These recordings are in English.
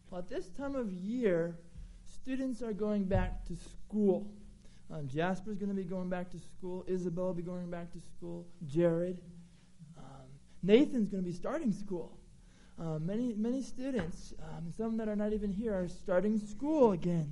Well, at this time of year, students are going back to school. Jasper's going to be going back to school. Isabel will be going back to school. Jared. Nathan's going to be starting school. Many students, some that are not even here, are starting school again.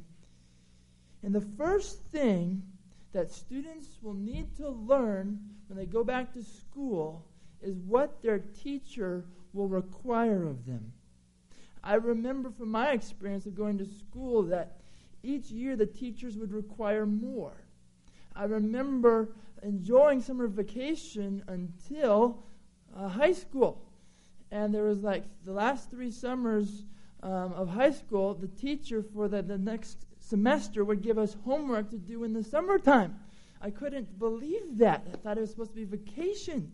And the first thing that students will need to learn when they go back to school is what their teacher will require of them. I remember from my experience of going to school that each year the teachers would require more. I remember enjoying summer vacation until high school. And there was like the last 3 summers of high school, the teacher for the next semester would give us homework to do in the summertime. I couldn't believe that. I thought it was supposed to be vacation.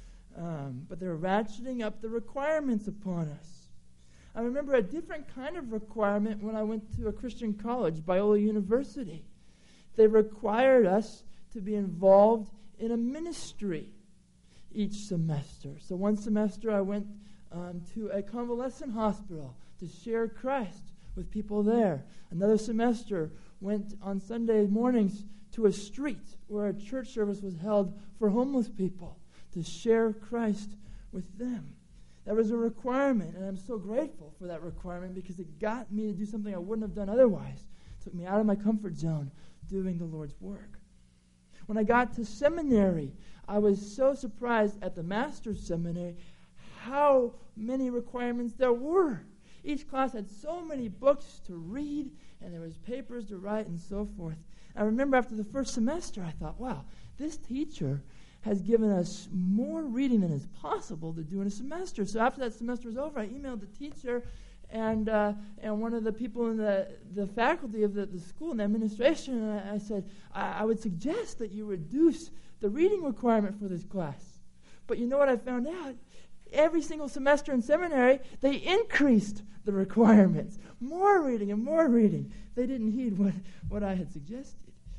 But they're ratcheting up the requirements upon us. I remember a different kind of requirement when I went to a Christian college, Biola University. They required us to be involved in a ministry each semester. So one semester I went to a convalescent hospital to share Christ with people there. Another semester went on Sunday mornings to a street where a church service was held for homeless people to share Christ with them. That was a requirement, and I'm so grateful for that requirement because it got me to do something I wouldn't have done otherwise. It took me out of my comfort zone doing the Lord's work. When I got to seminary, I was so surprised at the master's seminary how many requirements there were. Each class had so many books to read, and there was papers to write and so forth. I remember after the first semester, I thought, wow, this teacher has given us more reading than is possible to do in a semester. So after that semester was over, I emailed the teacher and one of the people in the faculty of the school and the administration, and I said, I would suggest that you reduce the reading requirement for this class. But you know what I found out? Every single semester in seminary, they increased the requirements. More reading and more reading. They didn't heed what I had suggested.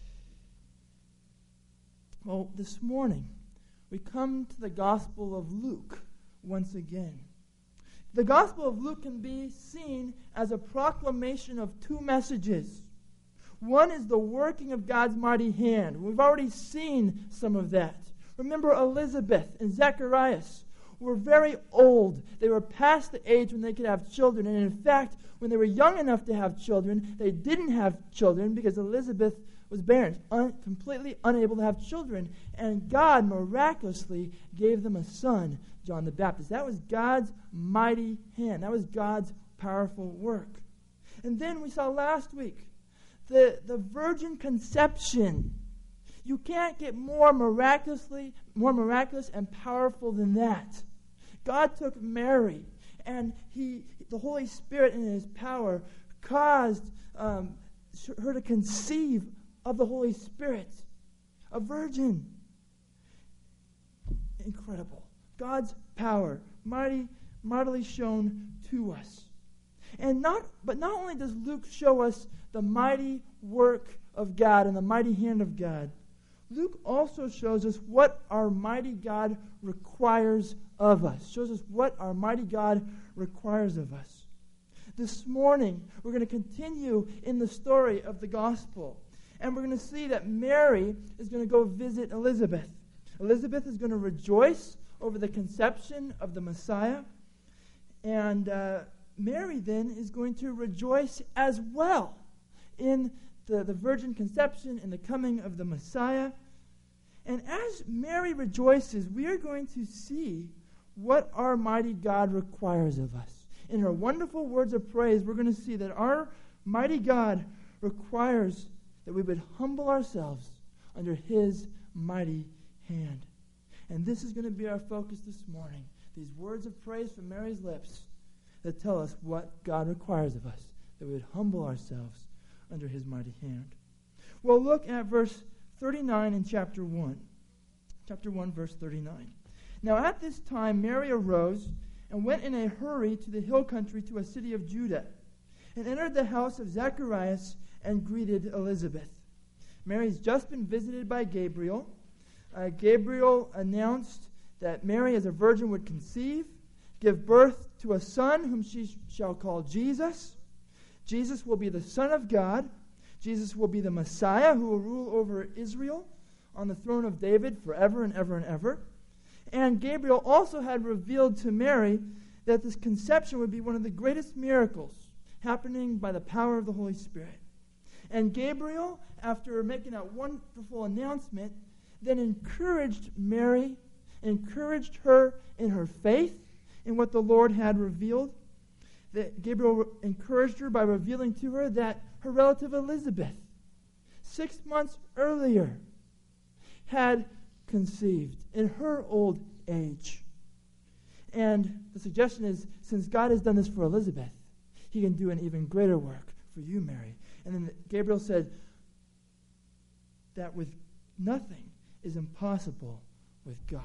Well, this morning, we come to the Gospel of Luke once again. The Gospel of Luke can be seen as a proclamation of 2 messages. One is the working of God's mighty hand. We've already seen some of that. Remember Elizabeth and Zacharias were very old. They were past the age when they could have children. And in fact, when they were young enough to have children, they didn't have children because Elizabeth was barren, completely unable to have children. And God miraculously gave them a son, John the Baptist. That was God's mighty hand. That was God's powerful work. And then we saw last week the virgin conception. You can't get more miraculous and powerful than that. God took Mary, and the Holy Spirit in His power caused her to conceive of the Holy Spirit, a virgin. Incredible. God's power, mightily shown to us. But not only does Luke show us the mighty work of God and the mighty hand of God, Luke also shows us what our mighty God requires of us. Shows us what our mighty God requires of us. This morning, we're going to continue in the story of the gospel. And we're going to see that Mary is going to go visit Elizabeth. Elizabeth is going to rejoice over the conception of the Messiah. And Mary then is going to rejoice as well in the virgin conception and the coming of the Messiah. And as Mary rejoices, we are going to see what our mighty God requires of us. In her wonderful words of praise, we're going to see that our mighty God requires that we would humble ourselves under His mighty hand. And this is going to be our focus this morning. These words of praise from Mary's lips that tell us what God requires of us, that we would humble ourselves under His mighty hand. Well, look at verse 39 in chapter 1. Chapter 1, verse 39. Now at this time Mary arose and went in a hurry to the hill country to a city of Judah, and entered the house of Zacharias and greeted Elizabeth. Mary's just been visited by Gabriel. Gabriel announced that Mary as a virgin would conceive, give birth to a son whom she shall call Jesus. Jesus will be the Son of God. Jesus will be the Messiah who will rule over Israel on the throne of David forever and ever and ever. And Gabriel also had revealed to Mary that this conception would be one of the greatest miracles happening by the power of the Holy Spirit. And Gabriel, after making that wonderful announcement, then encouraged Mary, encouraged her in her faith in what the Lord had revealed. That Gabriel encouraged her by revealing to her that her relative Elizabeth, 6 months earlier, had conceived in her old age. And the suggestion is, since God has done this for Elizabeth, he can do an even greater work for you, Mary. And then Gabriel said that with nothing is impossible with God.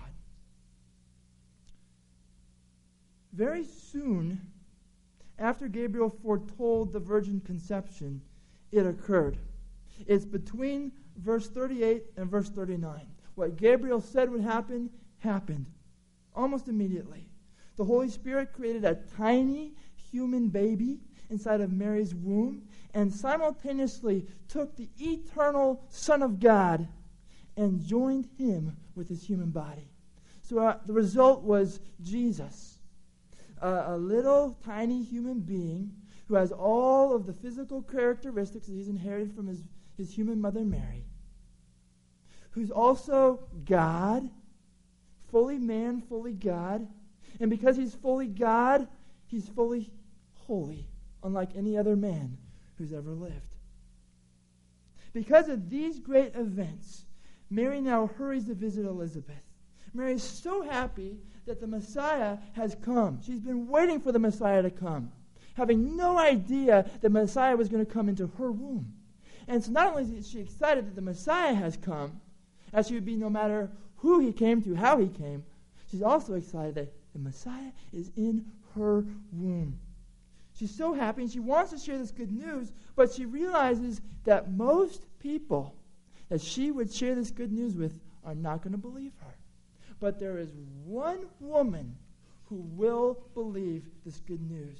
Very soon after Gabriel foretold the virgin conception, it occurred. It's between verse 38 and verse 39. What Gabriel said would happen, happened almost immediately. The Holy Spirit created a tiny human baby inside of Mary's womb and simultaneously took the eternal Son of God and joined him with his human body. So the result was Jesus, a little tiny human being who has all of the physical characteristics that he's inherited from his human mother Mary, who's also God, fully man, fully God. And because he's fully God, he's fully holy, unlike any other man who's ever lived. Because of these great events, Mary now hurries to visit Elizabeth. Mary is so happy that the Messiah has come. She's been waiting for the Messiah to come, having no idea the Messiah was going to come into her womb. And so not only is she excited that the Messiah has come, as she would be no matter who he came to, how he came, she's also excited that the Messiah is in her womb. She's so happy and she wants to share this good news, but she realizes that most people that she would share this good news with are not going to believe her. But there is one woman who will believe this good news.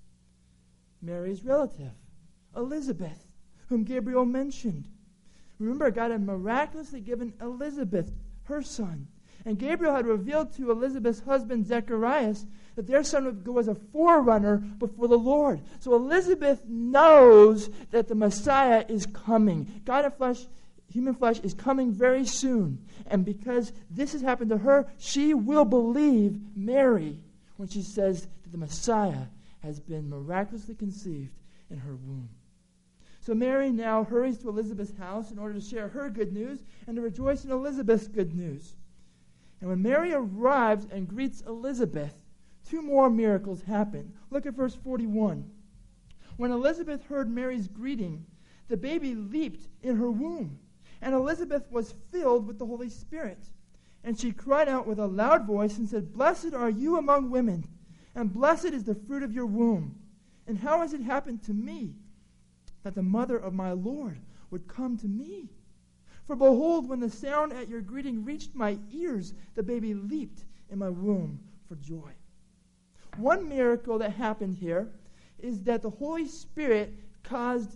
Mary's relative, Elizabeth, whom Gabriel mentioned. Remember, God had miraculously given Elizabeth her son. And Gabriel had revealed to Elizabeth's husband, Zacharias, that their son would go as a forerunner before the Lord. So Elizabeth knows that the Messiah is coming. God in flesh, human flesh, is coming very soon. And because this has happened to her, she will believe Mary when she says that the Messiah has been miraculously conceived in her womb. So Mary now hurries to Elizabeth's house in order to share her good news and to rejoice in Elizabeth's good news. And when Mary arrives and greets Elizabeth, two more miracles happen. Look at verse 41. When Elizabeth heard Mary's greeting, the baby leaped in her womb, and Elizabeth was filled with the Holy Spirit. And she cried out with a loud voice and said, "Blessed are you among women, and blessed is the fruit of your womb. And how has it happened to me that the mother of my Lord would come to me? For behold, when the sound at your greeting reached my ears, the baby leaped in my womb for joy." One miracle that happened here is that the Holy Spirit caused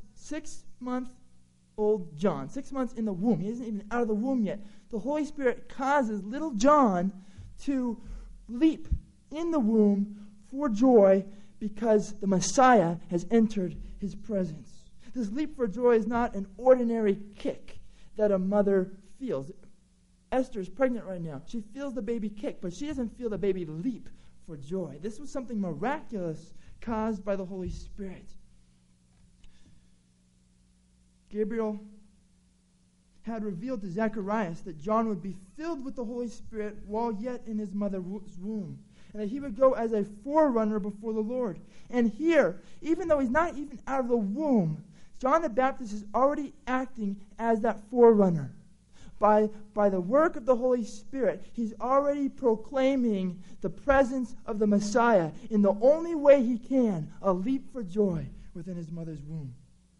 6-month-old John, 6 months in the womb, he isn't even out of the womb yet, the Holy Spirit causes little John to leap in the womb for joy because the Messiah has entered his presence. This leap for joy is not an ordinary kick that a mother feels. Esther is pregnant right now. She feels the baby kick, but she doesn't feel the baby leap for joy. This was something miraculous caused by the Holy Spirit. Gabriel had revealed to Zacharias that John would be filled with the Holy Spirit while yet in his mother's womb, and that he would go as a forerunner before the Lord. And here, even though he's not even out of the womb, John the Baptist is already acting as that forerunner. By the work of the Holy Spirit, he's already proclaiming the presence of the Messiah in the only way he can, a leap for joy within his mother's womb.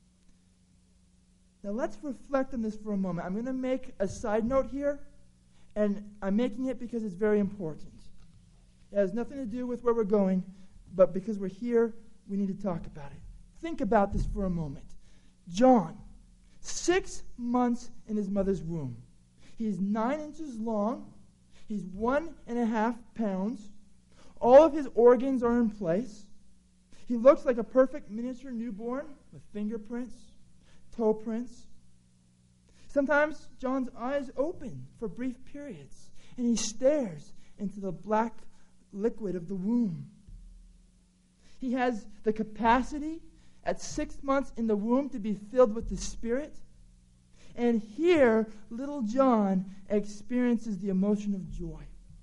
Now let's reflect on this for a moment. I'm going to make a side note here, and I'm making it because it's very important. It has nothing to do with where we're going, but because we're here, we need to talk about it. Think about this for a moment. John, 6 months in his mother's womb. He's 9 inches long. He's 1.5 pounds. All of his organs are in place. He looks like a perfect miniature newborn with fingerprints, toe prints. Sometimes John's eyes open for brief periods, and he stares into the black liquid of the womb. He has the capacity at 6 months in the womb to be filled with the Spirit. And here, little John experiences the emotion of joy.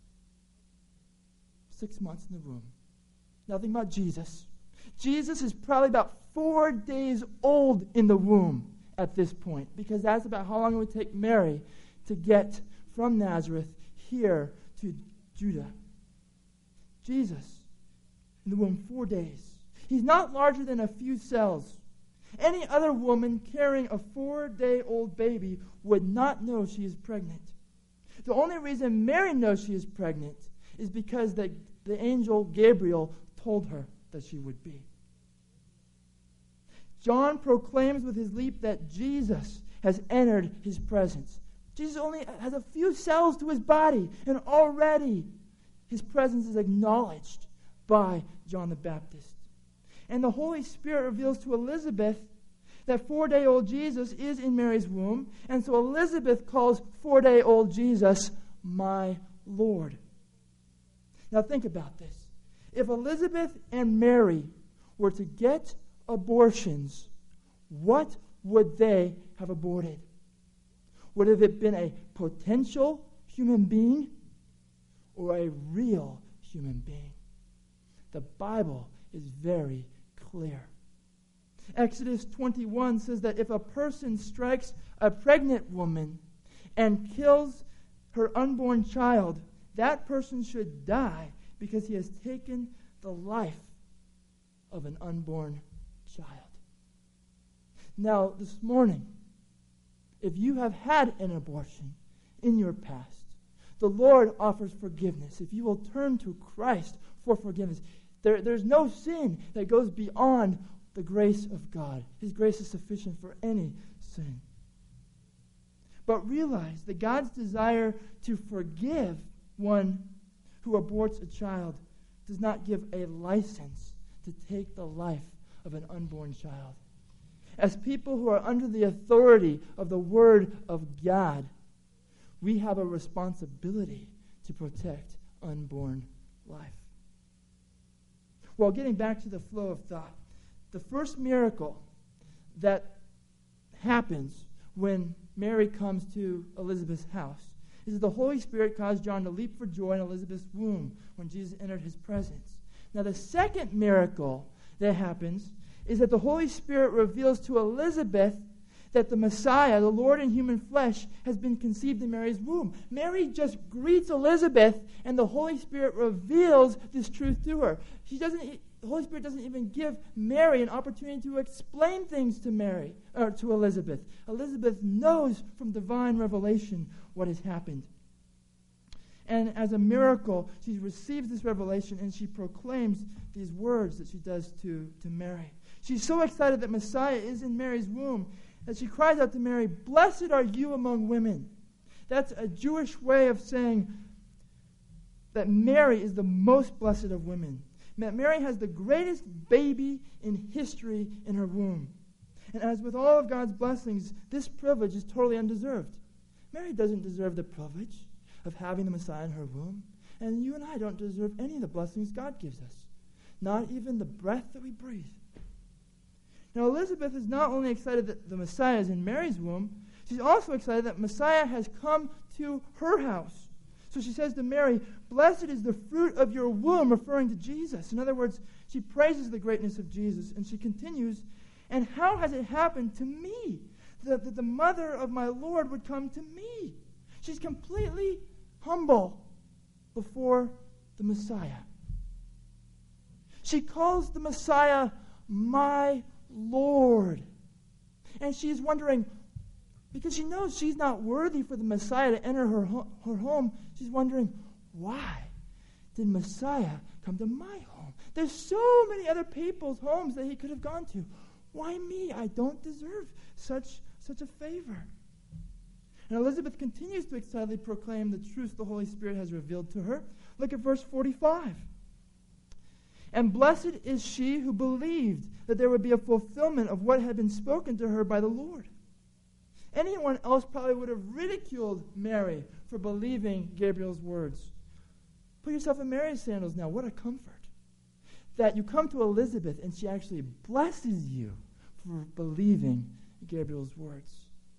6 months in the womb. Nothing about Jesus. Jesus is probably about 4 days old in the womb at this point, because that's about how long it would take Mary to get from Nazareth here to Judah. Jesus in the womb 4 days. He's not larger than a few cells. Any other woman carrying a 4-day-old baby would not know she is pregnant. The only reason Mary knows she is pregnant is because the angel Gabriel told her that she would be. John proclaims with his leap that Jesus has entered his presence. Jesus only has a few cells to his body, and already his presence is acknowledged by John the Baptist. And the Holy Spirit reveals to Elizabeth that 4-day-old Jesus is in Mary's womb, and so Elizabeth calls 4-day-old Jesus my Lord. Now think about this. If Elizabeth and Mary were to get abortions, what would they have aborted? Would it have been a potential human being or a real human being? The Bible is very clear. Exodus 21 says that if a person strikes a pregnant woman and kills her unborn child, that person should die because he has taken the life of an unborn child. Now, this morning, if you have had an abortion in your past, the Lord offers forgiveness. If you will turn to Christ for forgiveness, there's no sin that goes beyond the grace of God. His grace is sufficient for any sin. But realize that God's desire to forgive one who aborts a child does not give a license to take the life of an unborn child. As people who are under the authority of the Word of God, we have a responsibility to protect unborn life. Well, getting back to the flow of thought, the first miracle that happens when Mary comes to Elizabeth's house is that the Holy Spirit caused John to leap for joy in Elizabeth's womb when Jesus entered his presence. Now, the second miracle that happens is that the Holy Spirit reveals to Elizabeth that the Messiah, the Lord in human flesh, has been conceived in Mary's womb. Mary just greets Elizabeth, and the Holy Spirit reveals this truth to her. The Holy Spirit doesn't even give Mary an opportunity to explain things to Mary or to Elizabeth. Elizabeth knows from divine revelation what has happened. And as a miracle, she receives this revelation and she proclaims these words that she does to Mary. She's so excited that Messiah is in Mary's womb that she cries out to Mary, "Blessed are you among women." That's a Jewish way of saying that Mary is the most blessed of women. Mary has the greatest baby in history in her womb. And as with all of God's blessings, this privilege is totally undeserved. Mary doesn't deserve the privilege of having the Messiah in her womb. And you and I don't deserve any of the blessings God gives us. Not even the breath that we breathe. Now, Elizabeth is not only excited that the Messiah is in Mary's womb, she's also excited that Messiah has come to her house. So she says to Mary, "Blessed is the fruit of your womb," referring to Jesus. In other words, she praises the greatness of Jesus, and she continues, "And how has it happened to me that the mother of my Lord would come to me?" She's completely humble before the Messiah. She calls the Messiah my Lord. And she's wondering, because she knows she's not worthy for the Messiah to enter her home, she's wondering, why did Messiah come to my home? There's so many other people's homes that he could have gone to. Why me? I don't deserve such a favor. And Elizabeth continues to excitedly proclaim the truths the Holy Spirit has revealed to her. Look at verse 45. And blessed is she who believed that there would be a fulfillment of what had been spoken to her by the Lord. Anyone else probably would have ridiculed Mary for believing Gabriel's words. Put yourself in Mary's sandals now. What a comfort. That you come to Elizabeth and she actually blesses you for believing Gabriel's words.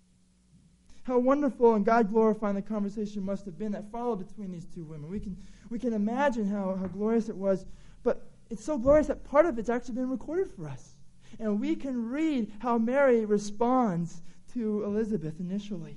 How wonderful and God-glorifying the conversation must have been that followed between these two women. We can imagine how glorious it was, but it's so glorious that part of it's actually been recorded for us. And we can read how Mary responds to Elizabeth initially.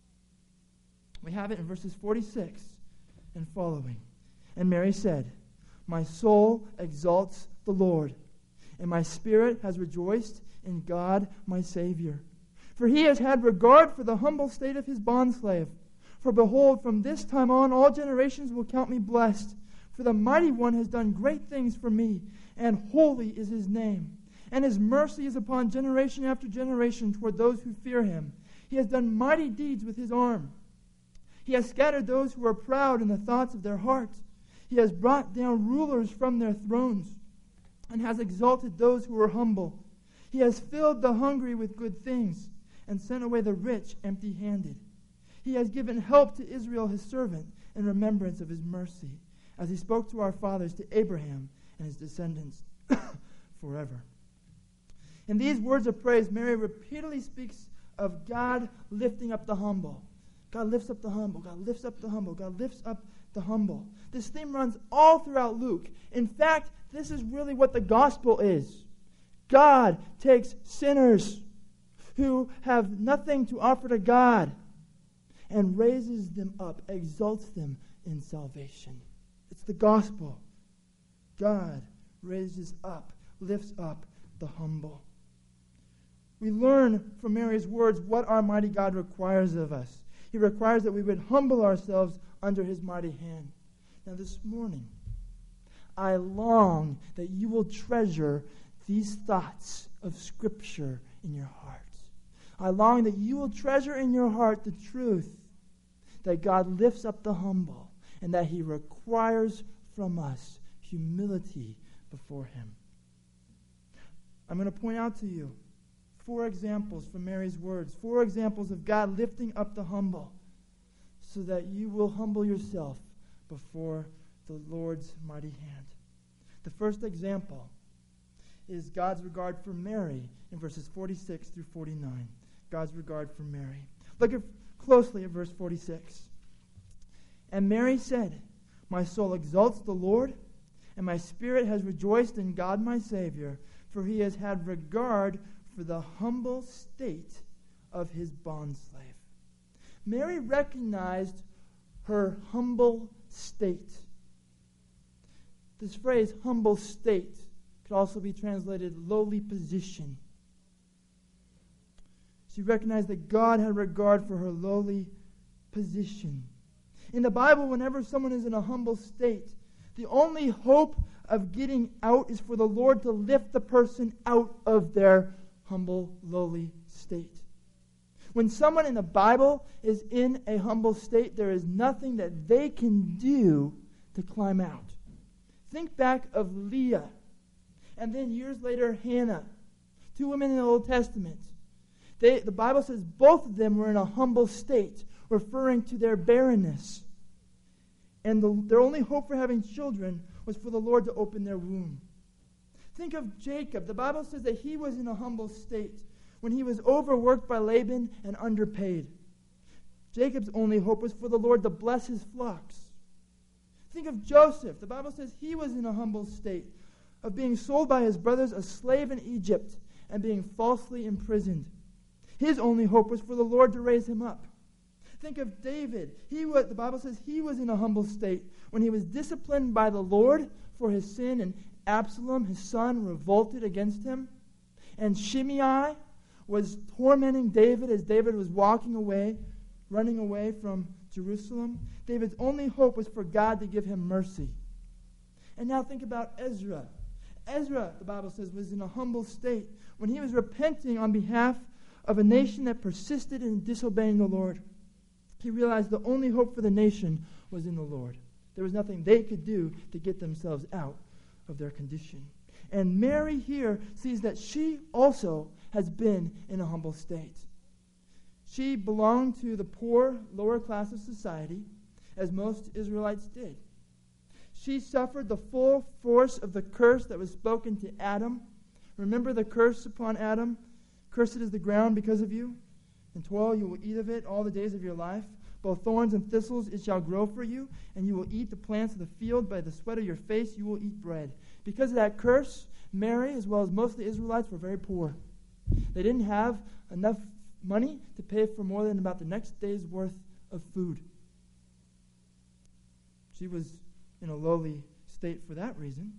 We have it in verses 46 and following. And Mary said, "My soul exalts the Lord, and my spirit has rejoiced in God my Savior. For he has had regard for the humble state of his bondslave. For behold, from this time on all generations will count me blessed. For the Mighty One has done great things for me, and holy is his name. And his mercy is upon generation after generation toward those who fear him. He has done mighty deeds with his arm. He has scattered those who are proud in the thoughts of their heart. He has brought down rulers from their thrones, and has exalted those who are humble. He has filled the hungry with good things, and sent away the rich empty-handed. He has given help to Israel his servant in remembrance of his mercy, as he spoke to our fathers, to Abraham and his descendants forever." In these words of praise, Mary repeatedly speaks of God lifting up the humble. God lifts up the humble. God lifts up the humble. God lifts up the humble. This theme runs all throughout Luke. In fact, this is really what the gospel is. God takes sinners who have nothing to offer to God and raises them up, exalts them in salvation. It's the gospel. God raises up, lifts up the humble. We learn from Mary's words what our mighty God requires of us. He requires that we would humble ourselves under his mighty hand. Now this morning, I long that you will treasure these thoughts of Scripture in your heart. I long that you will treasure in your heart the truth that God lifts up the humble and that he requires from us humility before him. I'm going to point out to you 4 examples from Mary's words, 4 examples of God lifting up the humble so that you will humble yourself before the Lord's mighty hand. The first example is God's regard for Mary in verses 46 through 49. God's regard for Mary. Look closely at verse 46. And Mary said, "My soul exalts the Lord, and my spirit has rejoiced in God my Savior, for he has had regard for the humble state of his bondslave." Mary recognized her humble state. This phrase, humble state, could also be translated lowly position. She recognized that God had regard for her lowly position. In the Bible, whenever someone is in a humble state, the only hope of getting out is for the Lord to lift the person out of their humble, lowly state. When someone in the Bible is in a humble state, there is nothing that they can do to climb out. Think back of Leah, and then years later, Hannah, 2 women in the Old Testament. The Bible says both of them were in a humble state, referring to their barrenness. And their only hope for having children was for the Lord to open their womb. Think of Jacob. The Bible says that he was in a humble state when he was overworked by Laban and underpaid. Jacob's only hope was for the Lord to bless his flocks. Think of Joseph. The Bible says he was in a humble state of being sold by his brothers, a slave in Egypt, and being falsely imprisoned. His only hope was for the Lord to raise him up. Think of David. The Bible says he was in a humble state when he was disciplined by the Lord for his sin, and Absalom, his son, revolted against him. And Shimei was tormenting David as David was walking away, running away from Jerusalem. David's only hope was for God to give him mercy. And now think about Ezra. Ezra, the Bible says, was in a humble state when he was repenting on behalf of a nation that persisted in disobeying the Lord. He realized the only hope for the nation was in the Lord. There was nothing they could do to get themselves out of their condition. And Mary here sees that she also has been in a humble state. She belonged to the poor, lower class of society, as most Israelites did. She suffered the full force of the curse that was spoken to Adam. Remember the curse upon Adam? Cursed is the ground because of you. In toil you will eat of it all the days of your life. Both thorns and thistles it shall grow for you, and you will eat the plants of the field. By the sweat of your face you will eat bread. Because of that curse, Mary, as well as most of the Israelites, were very poor. They didn't have enough money to pay for more than about the next day's worth of food. She was in a lowly state for that reason.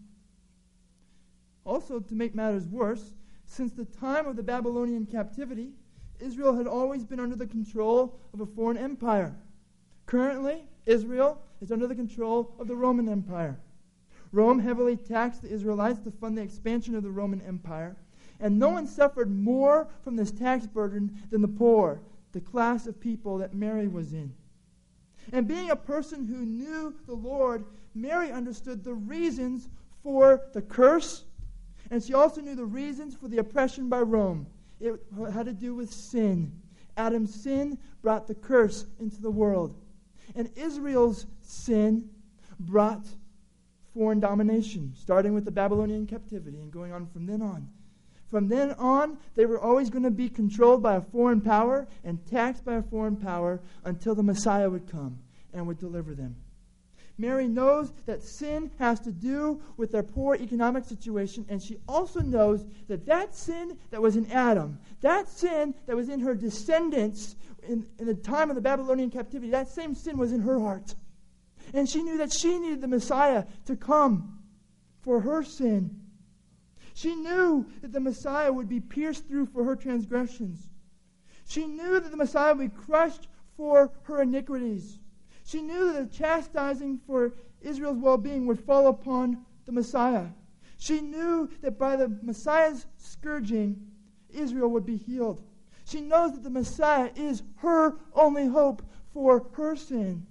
Also, to make matters worse, since the time of the Babylonian captivity, Israel had always been under the control of a foreign empire. Currently, Israel is under the control of the Roman Empire. Rome heavily taxed the Israelites to fund the expansion of the Roman Empire, and no one suffered more from this tax burden than the poor, the class of people that Mary was in. And being a person who knew the Lord, Mary understood the reasons for the curse, and she also knew the reasons for the oppression by Rome. It had to do with sin. Adam's sin brought the curse into the world. And Israel's sin brought foreign domination, starting with the Babylonian captivity and going on from then on. From then on, they were always going to be controlled by a foreign power and taxed by a foreign power until the Messiah would come and would deliver them. Mary knows that sin has to do with their poor economic situation, and she also knows that that sin that was in Adam, that sin that was in her descendants in the time of the Babylonian captivity, that same sin was in her heart. And she knew that she needed the Messiah to come for her sin. She knew that the Messiah would be pierced through for her transgressions. She knew that the Messiah would be crushed for her iniquities. She knew that the chastising for Israel's well-being would fall upon the Messiah. She knew that by the Messiah's scourging, Israel would be healed. She knows that the Messiah is her only hope for her sin.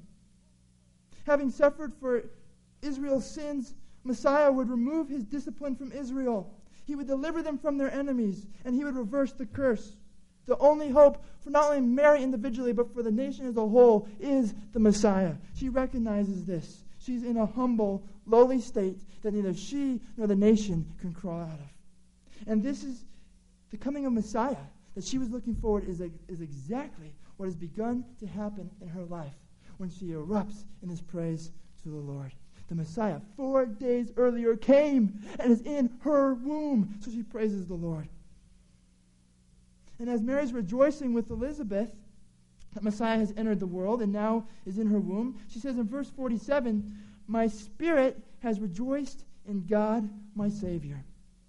Having suffered for Israel's sins, Messiah would remove his discipline from Israel. He would deliver them from their enemies, and he would reverse the curse. The only hope for not only Mary individually, but for the nation as a whole is the Messiah. She recognizes this. She's in a humble, lowly state that neither she nor the nation can crawl out of. And this is the coming of Messiah that she was looking forward is exactly what has begun to happen in her life when she erupts in this praise to the Lord. The Messiah 4 days earlier came and is in her womb. So she praises the Lord. And as Mary's rejoicing with Elizabeth that Messiah has entered the world and now is in her womb, she says in verse 47, "My spirit has rejoiced in God my Savior."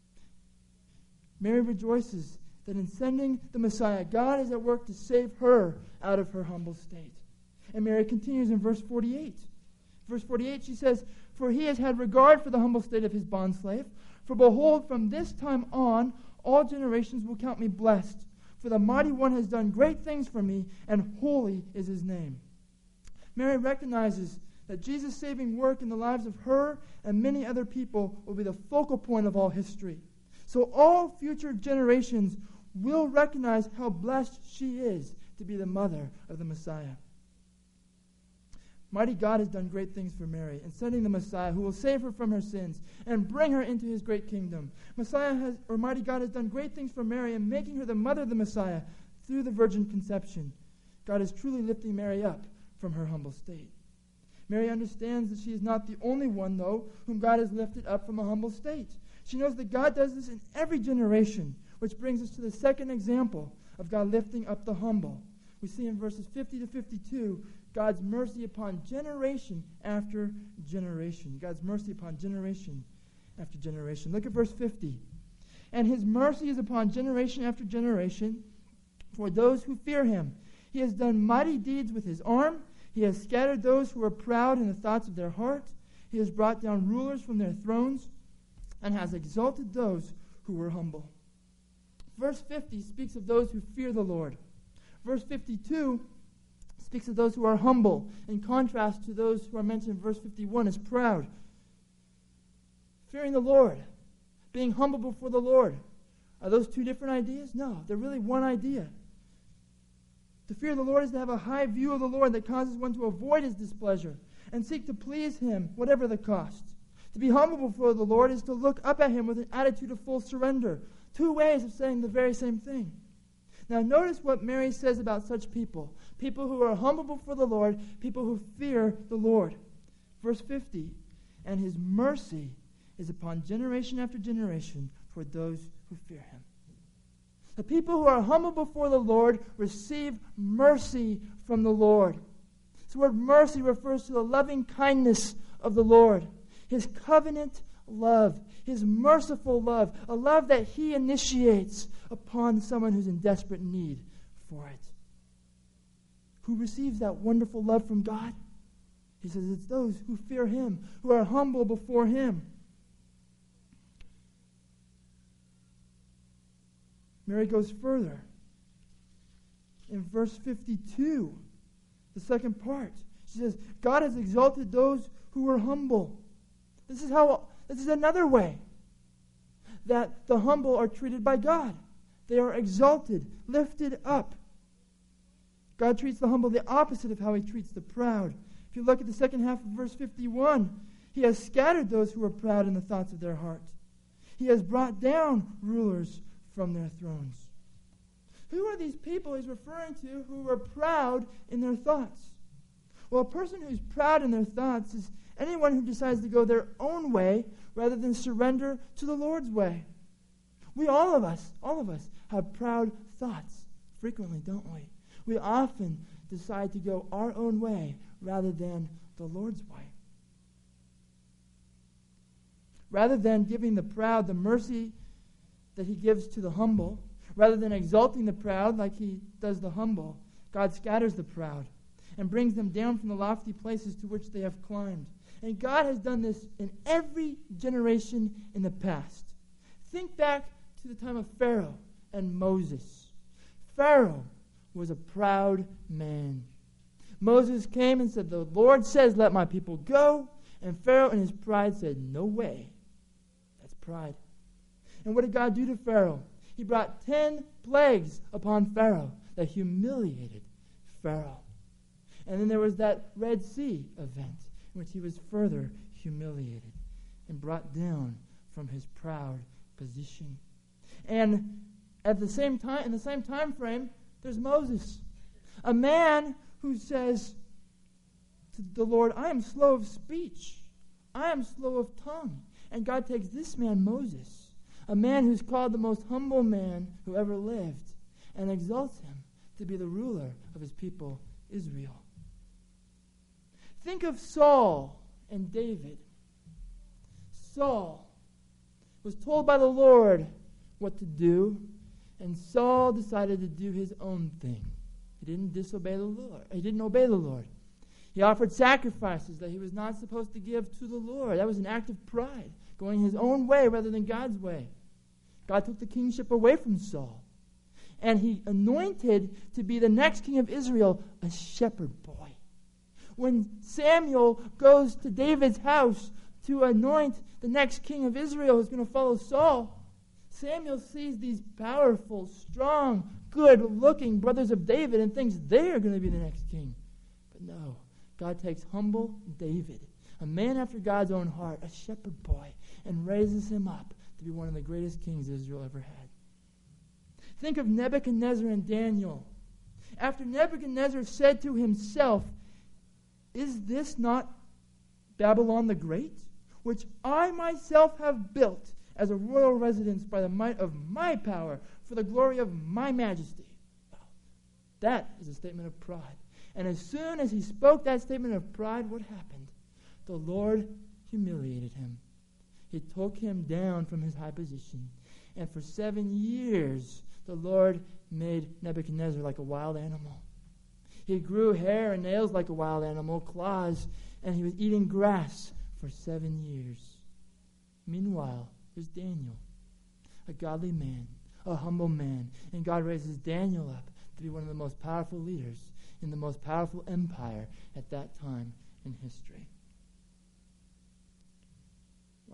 Mary rejoices that in sending the Messiah, God is at work to save her out of her humble state. And Mary continues in verse 48. Verse 48, she says, "For he has had regard for the humble state of his bondslave. For behold, from this time on, all generations will count me blessed. For the Mighty One has done great things for me, and holy is his name." Mary recognizes that Jesus' saving work in the lives of her and many other people will be the focal point of all history. So all future generations will recognize how blessed she is to be the mother of the Messiah. Mighty God has done great things for Mary in sending the Messiah who will save her from her sins and bring her into his great kingdom. Mighty God has done great things for Mary in making her the mother of the Messiah through the virgin conception. God is truly lifting Mary up from her humble state. Mary understands that she is not the only one, though, whom God has lifted up from a humble state. She knows that God does this in every generation, which brings us to the second example of God lifting up the humble. We see in verses 50 to 52, God's mercy upon generation after generation. God's mercy upon generation after generation. Look at verse 50. "And his mercy is upon generation after generation for those who fear him. He has done mighty deeds with his arm. He has scattered those who are proud in the thoughts of their heart. He has brought down rulers from their thrones and has exalted those who were humble. Verse 50 speaks of those who fear the Lord. Verse 52 speaks of those who are humble, in contrast to those who are mentioned in verse 51 as proud. Fearing the Lord, being humble before the Lord. Are those two different ideas? No, they're really one idea. To fear the Lord is to have a high view of the Lord that causes one to avoid his displeasure and seek to please him, whatever the cost. To be humble before the Lord is to look up at him with an attitude of full surrender. Two ways of saying the very same thing. Now notice what Mary says about such people. People who are humble before the Lord, people who fear the Lord. Verse 50, and his mercy is upon generation after generation toward those who fear him. The people who are humble before the Lord receive mercy from the Lord. This word mercy refers to the loving kindness of the Lord, his covenant love, his merciful love, a love that he initiates upon someone who's in desperate need for it. Who receives that wonderful love from God? He says it's those who fear him, who are humble before him. Mary goes further. In verse 52, the second part, she says, God has exalted those who are humble. This is another way that the humble are treated by God. They are exalted, lifted up. God treats the humble the opposite of how he treats the proud. If you look at the second half of verse 51, he has scattered those who are proud in the thoughts of their heart. He has brought down rulers from their thrones. Who are these people he's referring to who are proud in their thoughts? Well, a person who's proud in their thoughts is anyone who decides to go their own way rather than surrender to the Lord's way. All of us have proud thoughts frequently, don't we? We often decide to go our own way rather than the Lord's way. Rather than giving the proud the mercy that he gives to the humble, rather than exalting the proud like he does the humble, God scatters the proud and brings them down from the lofty places to which they have climbed. And God has done this in every generation in the past. Think back to the time of Pharaoh and Moses. Pharaoh was a proud man. Moses came and said, "The Lord says, let my people go." And Pharaoh in his pride said, "No way." That's pride. And what did God do to Pharaoh? He brought 10 plagues upon Pharaoh that humiliated Pharaoh. And then there was that Red Sea event in which he was further humiliated and brought down from his proud position. And at the same time, in the same time frame, there's Moses, a man who says to the Lord, "I am slow of speech. I am slow of tongue." And God takes this man, Moses, a man who's called the most humble man who ever lived, and exalts him to be the ruler of his people, Israel. Think of Saul and David. Saul was told by the Lord what to do, and Saul decided to do his own thing. He didn't disobey the Lord. He didn't obey the Lord. He offered sacrifices that he was not supposed to give to the Lord. That was an act of pride, going his own way rather than God's way. God took the kingship away from Saul, and he anointed to be the next king of Israel a shepherd boy. When Samuel goes to David's house to anoint the next king of Israel who's going to follow Saul, Samuel sees these powerful, strong, good-looking brothers of David and thinks they're going to be the next king. But no, God takes humble David, a man after God's own heart, a shepherd boy, and raises him up to be one of the greatest kings Israel ever had. Think of Nebuchadnezzar and Daniel. After Nebuchadnezzar said to himself, "Is this not Babylon the Great, which I myself have built as a royal residence by the might of my power, for the glory of my majesty?" Wow. That is a statement of pride. And as soon as he spoke that statement of pride, what happened? The Lord humiliated him. He took him down from his high position. And for 7 years, the Lord made Nebuchadnezzar like a wild animal. He grew hair and nails like a wild animal, claws, and he was eating grass for 7 years. Meanwhile, Here's Daniel, a godly man, a humble man. And God raises Daniel up to be one of the most powerful leaders in the most powerful empire at that time in history. Wow.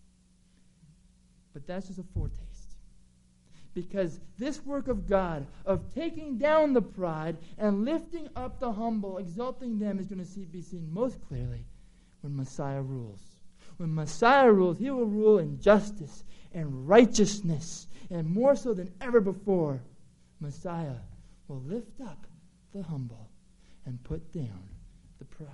But that's just a foretaste. Because this work of God, of taking down the pride and lifting up the humble, exalting them, is going to be seen most clearly when Messiah rules. When Messiah rules, he will rule in justice and righteousness. And more so than ever before, Messiah will lift up the humble and put down the proud.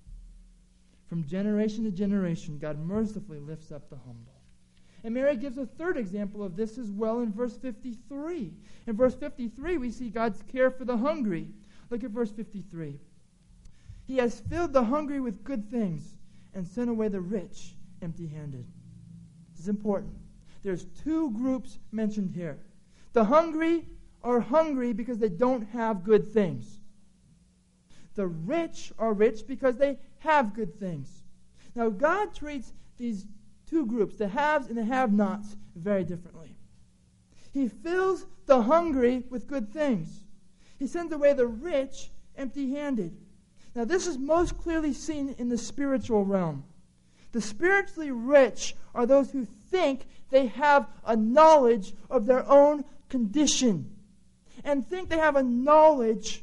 From generation to generation, God mercifully lifts up the humble. And Mary gives a third example of this as well in verse 53. In verse 53, we see God's care for the hungry. Look at verse 53. He has filled the hungry with good things and sent away the rich empty-handed. This is important. There's two groups mentioned here. The hungry are hungry because they don't have good things. The rich are rich because they have good things. Now, God treats these two groups, the haves and the have-nots, very differently. He fills the hungry with good things. He sends away the rich empty-handed. Now, this is most clearly seen in the spiritual realm. The spiritually rich are those who think they have a knowledge of their own condition and think they have a knowledge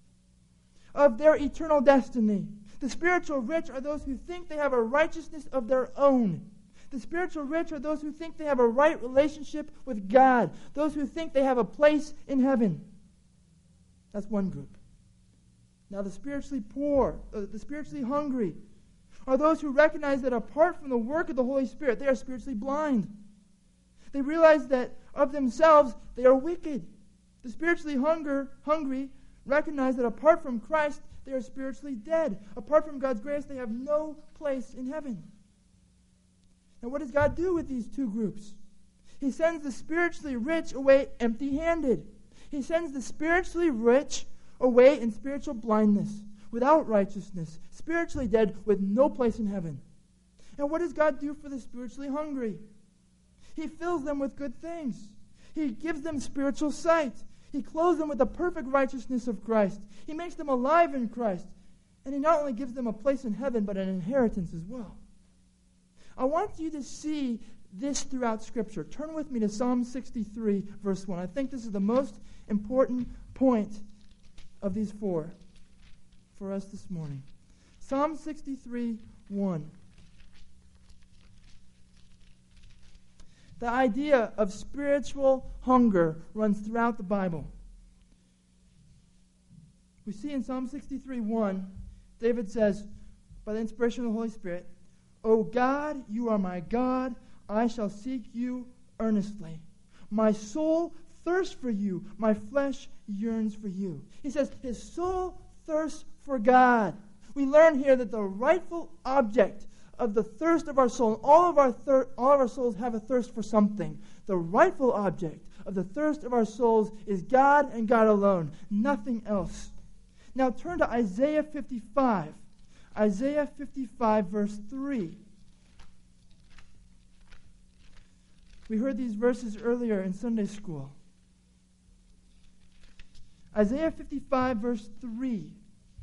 of their eternal destiny. The spiritual rich are those who think they have a righteousness of their own. The spiritual rich are those who think they have a right relationship with God. Those who think they have a place in heaven. That's one group. Now the spiritually poor, the spiritually hungry, are those who recognize that apart from the work of the Holy Spirit, they are spiritually blind. They realize that of themselves, they are wicked. The spiritually hungry recognize that apart from Christ, they are spiritually dead. Apart from God's grace, they have no place in heaven. Now, what does God do with these two groups? He sends the spiritually rich away empty-handed. He sends the spiritually rich away in spiritual blindness, without righteousness, spiritually dead, with no place in heaven. And what does God do for the spiritually hungry? He fills them with good things. He gives them spiritual sight. He clothes them with the perfect righteousness of Christ. He makes them alive in Christ. And he not only gives them a place in heaven, but an inheritance as well. I want you to see this throughout Scripture. Turn with me to Psalm 63, verse 1. I think this is the most important point of these four for us this morning. Psalm 63, 1. The idea of spiritual hunger runs throughout the Bible. We see in Psalm 63, 1, David says, by the inspiration of the Holy Spirit, O God, you are my God. I shall seek you earnestly. My soul thirsts for you. My flesh yearns for you. He says his soul thirsts for God. We learn here that the rightful object of the thirst of our soul, all of our souls have a thirst for something. The rightful object of the thirst of our souls is God and God alone, nothing else. Now turn to Isaiah 55. Isaiah 55, verse 3. We heard these verses earlier in Sunday school. Isaiah 55, verse 3.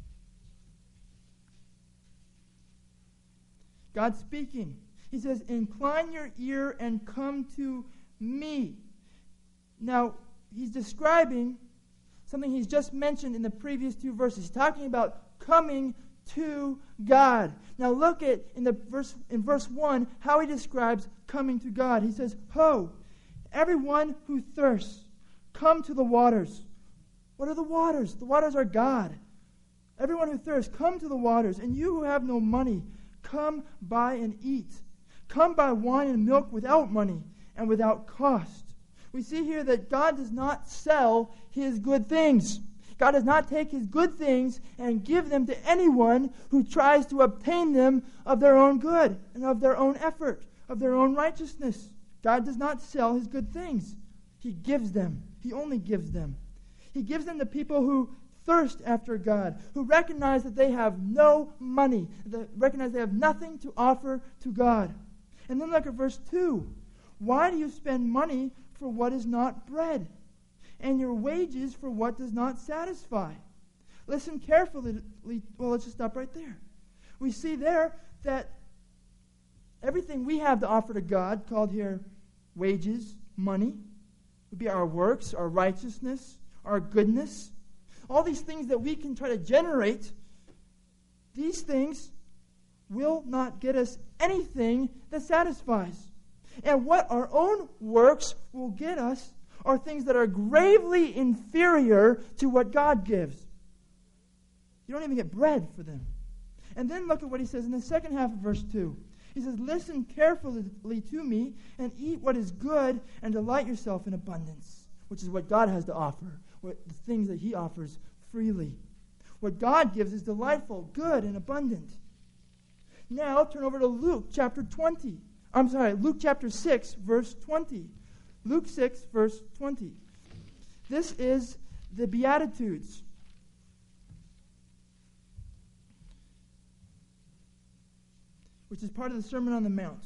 God speaking. He says, incline your ear and come to me. Now, he's describing something he's just mentioned in the previous two verses. He's talking about coming to God. Now look at in verse 1 how he describes coming to God. He says, Ho, everyone who thirsts, come to the waters. What are the waters? The waters are God. Everyone who thirsts, come to the waters. And you who have no money, come buy and eat. Come buy wine and milk without money and without cost. We see here that God does not sell his good things. God does not take his good things and give them to anyone who tries to obtain them of their own good and of their own effort, of their own righteousness. God does not sell his good things. He gives them. He only gives them. He gives them to people who thirst after God, who recognize that they have no money, that recognize they have nothing to offer to God. And then look at verse 2. Why do you spend money for what is not bread, and your wages for what does not satisfy? Listen carefully. Well, let's just stop right there. We see there that everything we have to offer to God, called here wages, money, would be our works, our righteousness, our goodness. All these things that we can try to generate, these things will not get us anything that satisfies. And what our own works will get us are things that are gravely inferior to what God gives. You don't even get bread for them. And then look at what he says in the second half of verse 2. He says, listen carefully to me and eat what is good and delight yourself in abundance, which is what God has to offer, the things that he offers freely. What God gives is delightful, good, and abundant. Now turn over to Luke chapter 6, verse 20. Luke 6, verse 20. This is the Beatitudes. Which is part of the Sermon on the Mount.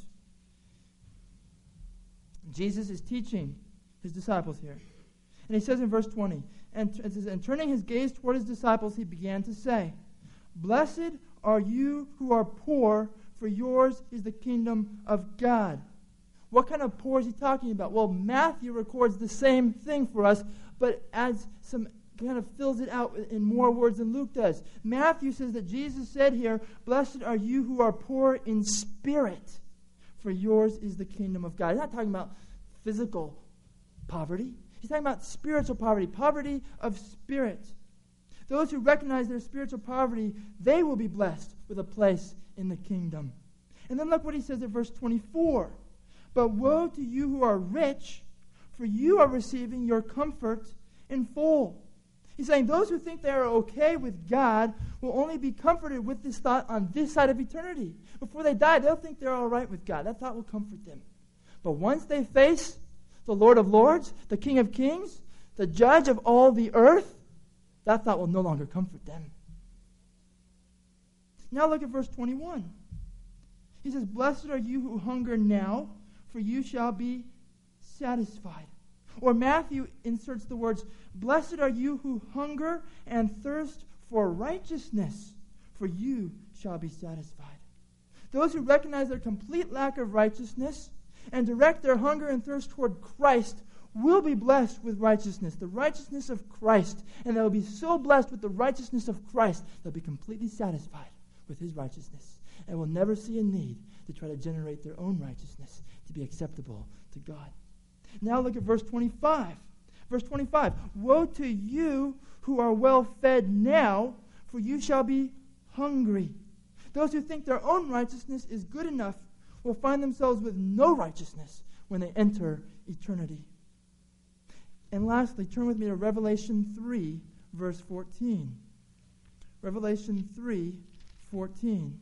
Jesus is teaching his disciples here. And he says in verse 20, and turning his gaze toward his disciples, he began to say, Blessed are you who are poor, for yours is the kingdom of God. What kind of poor is he talking about? Well, Matthew records the same thing for us, but adds some kind of fills it out in more words than Luke does. Matthew says that Jesus said here, Blessed are you who are poor in spirit, for yours is the kingdom of God. He's not talking about physical poverty. He's talking about spiritual poverty, poverty of spirit. Those who recognize their spiritual poverty, they will be blessed with a place in the kingdom. And then look what he says at verse 24. But woe to you who are rich, for you are receiving your comfort in full. He's saying those who think they are okay with God will only be comforted with this thought on this side of eternity. Before they die, they'll think they're all right with God. That thought will comfort them. But once they face the Lord of Lords, the King of Kings, the Judge of all the earth, that thought will no longer comfort them. Now look at verse 21. He says, Blessed are you who hunger now, for you shall be satisfied. Or Matthew inserts the words, Blessed are you who hunger and thirst for righteousness, for you shall be satisfied. Those who recognize their complete lack of righteousness and direct their hunger and thirst toward Christ will be blessed with righteousness, the righteousness of Christ. And they will be so blessed with the righteousness of Christ, they'll be completely satisfied with his righteousness and will never see a need to try to generate their own righteousness to be acceptable to God. Now look at verse 25. Verse 25, Woe to you who are well fed now, for you shall be hungry. Those who think their own righteousness is good enough will find themselves with no righteousness when they enter eternity. And lastly, turn with me to Revelation 3, verse 14. Revelation 3, 14.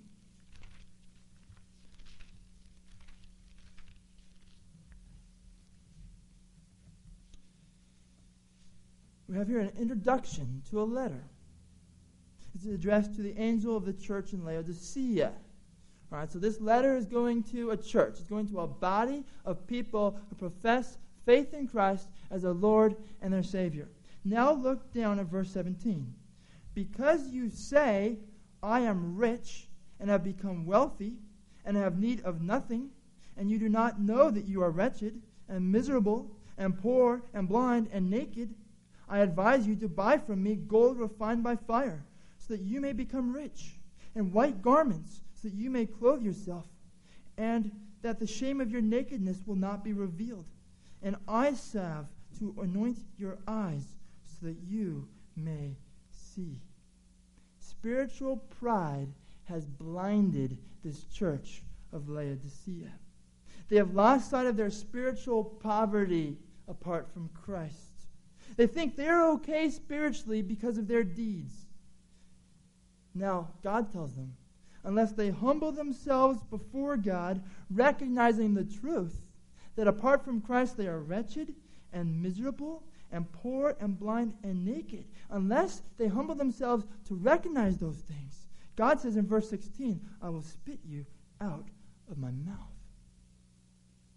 We have here an introduction to a letter. It's addressed to the angel of the church in Laodicea. All right, so this letter is going to a church. It's going to a body of people who profess faith in Christ as their Lord and their Savior. Now look down at verse 17. Because you say, I am rich and have become wealthy and have need of nothing, and you do not know that you are wretched and miserable and poor and blind and naked, I advise you to buy from me gold refined by fire, so that you may become rich, and white garments, so that you may clothe yourself, and that the shame of your nakedness will not be revealed, and eye salve to anoint your eyes, so that you may see. Spiritual pride has blinded this church of Laodicea. They have lost sight of their spiritual poverty apart from Christ. They think they're okay spiritually because of their deeds. Now, God tells them, unless they humble themselves before God, recognizing the truth that apart from Christ they are wretched and miserable and poor and blind and naked, unless they humble themselves to recognize those things, God says in verse 16, I will spit you out of my mouth.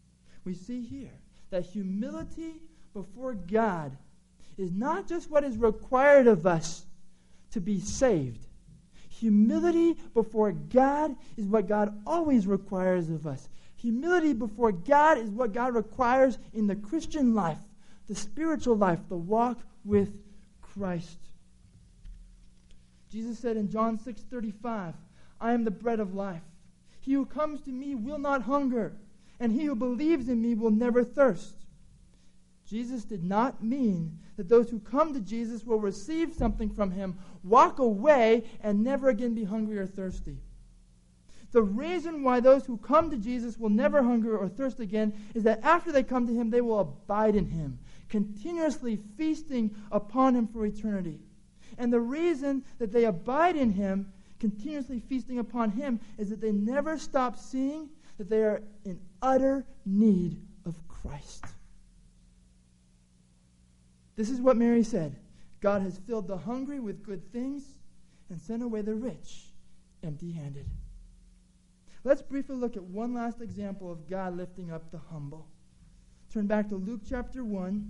we see here that humility before God is not just what is required of us to be saved. Humility before God is what God always requires of us. Humility before God is what God requires in the Christian life, the spiritual life, the walk with Christ. Jesus said in John 6:35, I am the bread of life. He who comes to me will not hunger, and he who believes in me will never thirst. Jesus did not mean that those who come to Jesus will receive something from him, walk away, and never again be hungry or thirsty. The reason why those who come to Jesus will never hunger or thirst again is that after they come to him, they will abide in him, continuously feasting upon him for eternity. And the reason that they abide in him, continuously feasting upon him, is that they never stop seeing that they are in utter need of Christ. This is what Mary said. God has filled the hungry with good things and sent away the rich empty-handed. Let's briefly look at one last example of God lifting up the humble. Turn back to Luke chapter 1,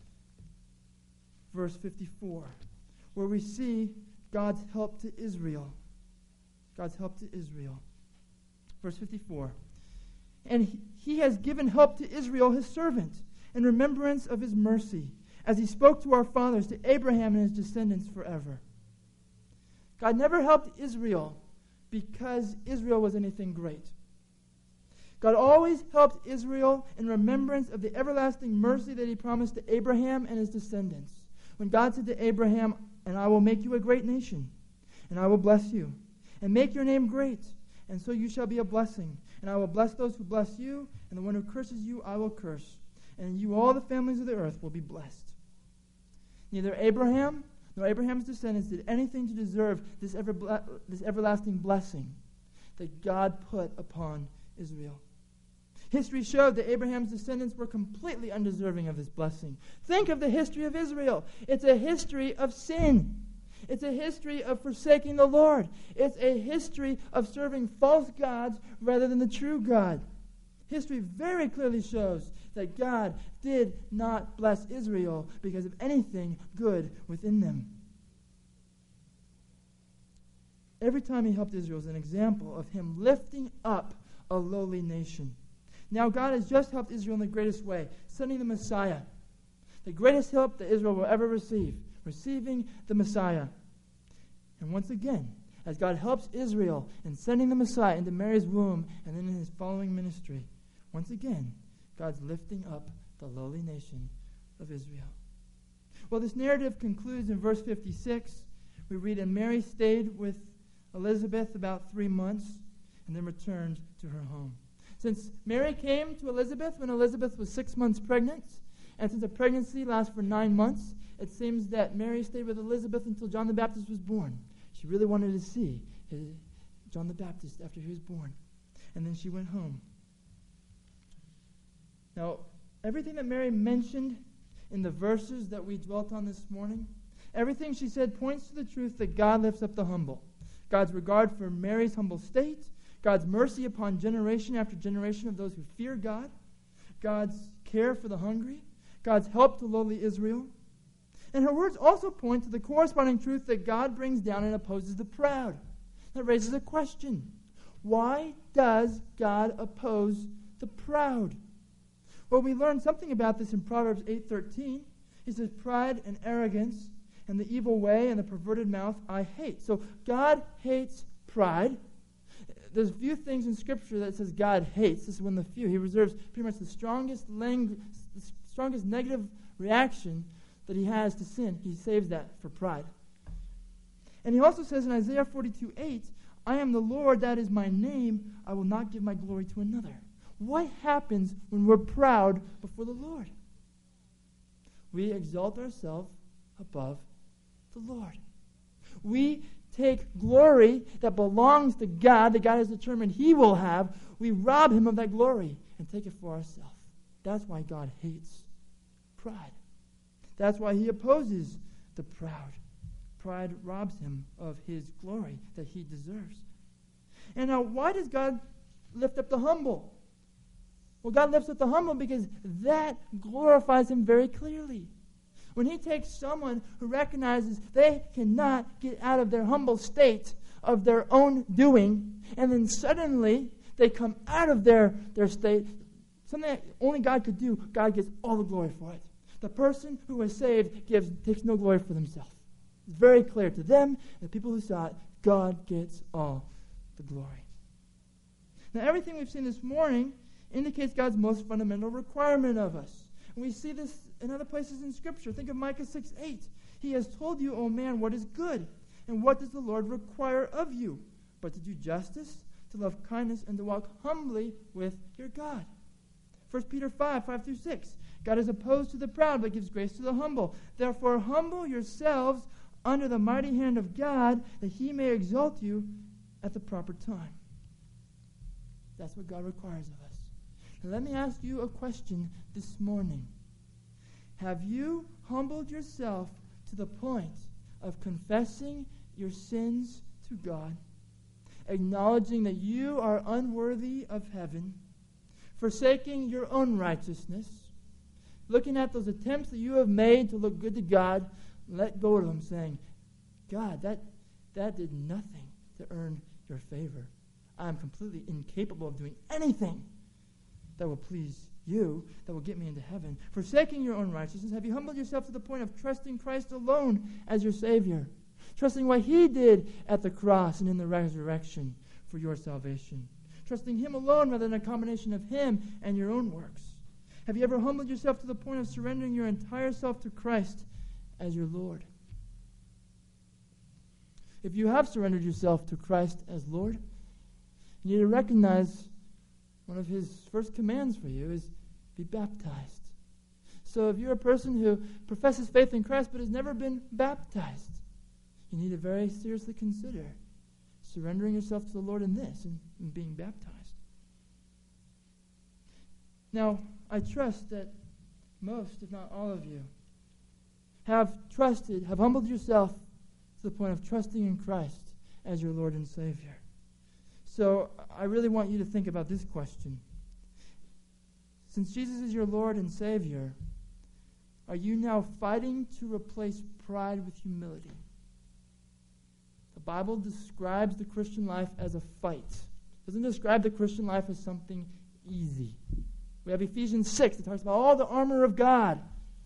verse 54, where we see God's help to Israel. God's help to Israel. Verse 54. And he has given help to Israel, his servant, in remembrance of his mercy, as he spoke to our fathers, to Abraham and his descendants forever. God never helped Israel because Israel was anything great. God always helped Israel in remembrance of the everlasting mercy that he promised to Abraham and his descendants. When God said to Abraham, and I will make you a great nation, and I will bless you, and make your name great, and so you shall be a blessing. And I will bless those who bless you, and the one who curses you I will curse. And you all the families of the earth will be blessed. Neither Abraham nor Abraham's descendants did anything to deserve this everlasting blessing that God put upon Israel. History showed that Abraham's descendants were completely undeserving of this blessing. Think of the history of Israel. It's a history of sin. It's a history of forsaking the Lord. It's a history of serving false gods rather than the true God. History very clearly shows that God did not bless Israel because of anything good within them. Every time he helped Israel is an example of him lifting up a lowly nation. Now God has just helped Israel in the greatest way, sending the Messiah. The greatest help that Israel will ever receive, receiving the Messiah. And once again, as God helps Israel in sending the Messiah into Mary's womb and then in his following ministry, once again, God's lifting up the lowly nation of Israel. Well, this narrative concludes in verse 56. We read, and Mary stayed with Elizabeth about 3 months and then returned to her home. Since Mary came to Elizabeth when Elizabeth was 6 months pregnant, and since a pregnancy lasts for 9 months, it seems that Mary stayed with Elizabeth until John the Baptist was born. She really wanted to see John the Baptist after he was born. And then she went home. Now, everything that Mary mentioned in the verses that we dwelt on this morning, everything she said points to the truth that God lifts up the humble. God's regard for Mary's humble state, God's mercy upon generation after generation of those who fear God, God's care for the hungry, God's help to lowly Israel. And her words also point to the corresponding truth that God brings down and opposes the proud. That raises a question. Why does God oppose the proud? Well, we learn something about this in Proverbs 8:13. He says, pride and arrogance and the evil way and the perverted mouth I hate. So God hates pride. There's few things in Scripture that says God hates. This is one of the few. He reserves pretty much the strongest negative reaction that he has to sin. He saves that for pride. And he also says in Isaiah 42:8, I am the Lord, that is my name. I will not give my glory to another. What happens when we're proud before the Lord? We exalt ourselves above the Lord. We take glory that belongs to God, that God has determined he will have. We rob him of that glory and take it for ourselves. That's why God hates pride. That's why he opposes the proud. Pride robs him of his glory that he deserves. And now, why does God lift up the humble? Well, God lifts up the humble because that glorifies him very clearly. When he takes someone who recognizes they cannot get out of their humble state of their own doing, and then suddenly they come out of their state, something that only God could do, God gets all the glory for it. The person who was saved takes no glory for themselves. It's very clear to them, and the people who saw it, God gets all the glory. Now, everything we've seen this morning indicates God's most fundamental requirement of us. And we see this in other places in Scripture. Think of Micah 6:8. He has told you, O man, what is good, and what does the Lord require of you? But to do justice, to love kindness, and to walk humbly with your God. 1 Peter 5:5-6. God is opposed to the proud, but gives grace to the humble. Therefore, humble yourselves under the mighty hand of God, that he may exalt you at the proper time. That's what God requires of us. Now, let me ask you a question this morning. Have you humbled yourself to the point of confessing your sins to God, acknowledging that you are unworthy of heaven, forsaking your own righteousness, looking at those attempts that you have made to look good to God, let go of them, saying, God, that did nothing to earn your favor. I am completely incapable of doing anything that will please you, that will get me into heaven. Forsaking your own righteousness, have you humbled yourself to the point of trusting Christ alone as your Savior? Trusting what he did at the cross and in the resurrection for your salvation. Trusting him alone rather than a combination of him and your own works. Have you ever humbled yourself to the point of surrendering your entire self to Christ as your Lord? If you have surrendered yourself to Christ as Lord, you need to recognize one of his first commands for you is be baptized. So if you're a person who professes faith in Christ but has never been baptized, you need to very seriously consider surrendering yourself to the Lord in this and being baptized. Now, I trust that most, if not all of you, have humbled yourself to the point of trusting in Christ as your Lord and Savior. So I really want you to think about this question. Since Jesus is your Lord and Savior, are you now fighting to replace pride with humility? The Bible describes the Christian life as a fight. It doesn't describe the Christian life as something easy. We have Ephesians 6 that talks about all the armor of God.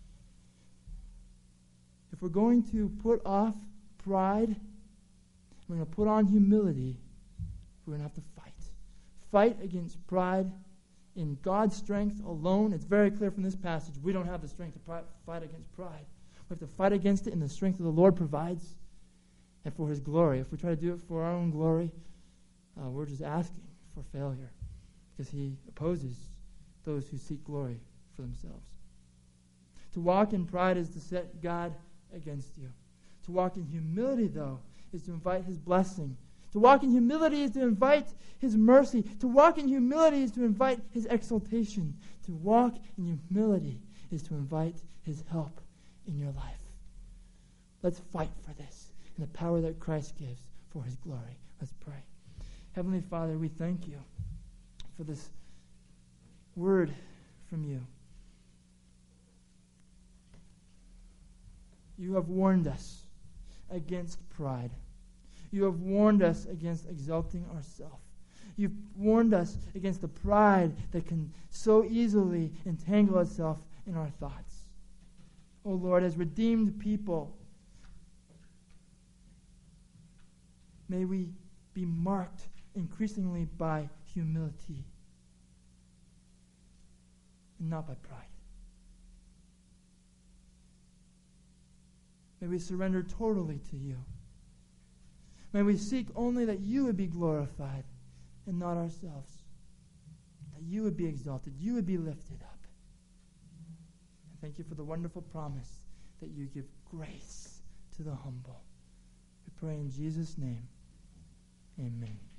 If we're going to put off pride, we're going to put on humility, we're going to have to fight. Fight against pride in God's strength alone. It's very clear from this passage. We don't have the strength to fight against pride. We have to fight against it in the strength that the Lord provides and for his glory. If we try to do it for our own glory, we're just asking for failure because he opposes those who seek glory for themselves. To walk in pride is to set God against you. To walk in humility, though, is to invite his blessing. To walk in humility is to invite his mercy. To walk in humility is to invite his exaltation. To walk in humility is to invite his help in your life. Let's fight for this in the power that Christ gives for his glory. Let's pray. Heavenly Father, we thank you for this word from you. You have warned us against pride. You have warned us against exalting ourselves. You've warned us against the pride that can so easily entangle itself in our thoughts. Oh Lord, as redeemed people, may we be marked increasingly by humility and not by pride. May we surrender totally to you. May we seek only that you would be glorified and not ourselves. That you would be exalted, you would be lifted up. And thank you for the wonderful promise that you give grace to the humble. We pray in Jesus' name. Amen.